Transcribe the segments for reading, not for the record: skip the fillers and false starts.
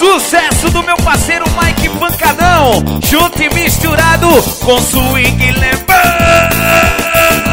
Sucesso do meu parceiro Mike Pancadão, junto e misturado com swing lembrando.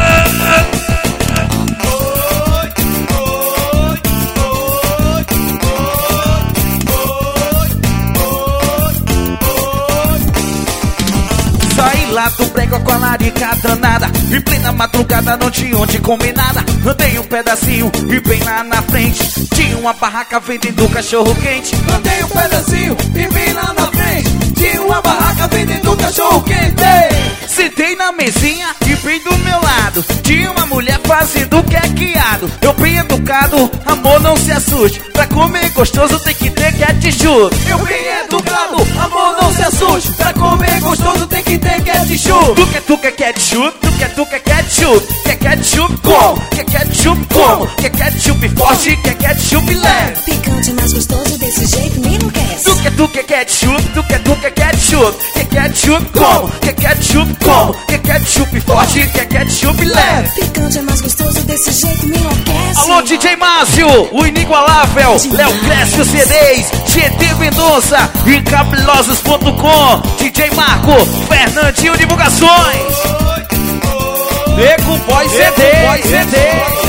Lá do brega com a larica danada, em plena madrugada não tinha onde comer nada. Andei um pedacinho e bem lá na frente tinha uma barraca vendendo cachorro quente. Andei um pedacinho e bem lá na frente tinha uma barraca vendendo cachorro quente. Sentei na mesinha e bem do meu lado tinha uma mulher fazendo quequeado. Eu bem educado, amor não se assuste, pra comer gostoso tem que ter ketchup. Eu bem educado, amor não se assuste, pra comer gostoso tem que ter ketchup. Tu quer ketchup, tu quer ketchup. Quer ketchup como? Quer ketchup como? Quer ketchup forte, quer ketchup leve. Picante mais gostoso desse jeito me enlouquece. Tu quer ketchup, tu quer ketchup. Quer ketchup como? Quer ketchup como? Quer ketchup forte, quer ketchup leve. Picante é mais gostoso desse jeito me enlouquece. Alô DJ Márcio, o inigualável Léo Crescio CDs, GT Mendonça e cabulosos.com. DJ Marco, Fernandinho Divulgações. Nego Boy CD.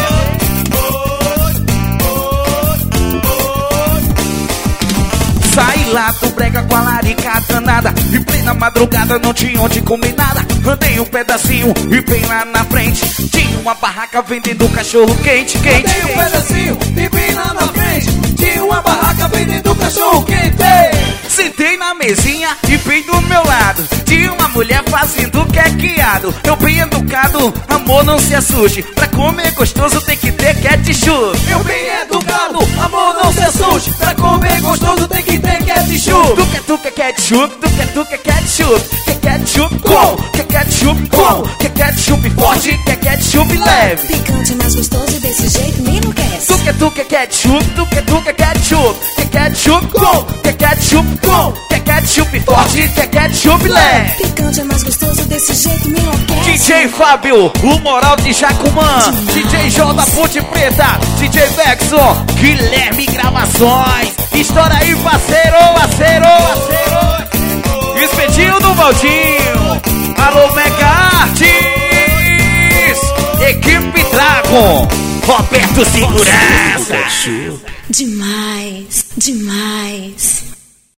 Saí lá do brega com a larica danada, em plena madrugada não tinha onde comer nada. Andei um pedacinho e bem lá na frente tinha uma barraca vendendo cachorro quente. Andei um pedacinho e bem lá na frente tinha uma barraca vendendo cachorro quente. Sentei na mesinha e bem do meu lado tinha uma mulher fazendo quequeado. Eu bem educado, amor não se assuste, pra comer gostoso tem que ter ketchup. Eu bem educado, amor não se assuste, pra comer gostoso tem que ter ketchup. Tu quer ketchup, tu quer ketchup. Quer ketchup como? Quer ketchup como? Quer ketchup forte, quer ketchup leve. Picante mais gostoso desse jeito me enlouquece. Tu quer ketchup, tu quer ketchup. Quer ketchup como? Quer ketchup como? Quer ketchup forte, quer ketchup leve. Picante é mais gostoso desse jeito me enlouquece. DJ Fábio, o moral de Jacumã. DJ J Ponte Preta, DJ Vexon, Guilherme Gravações. Estoura aí, parceiro. Expediu do Valdinho. Alô, Mega Artes. Equipe Dragon. Roberto Segurança. Demais.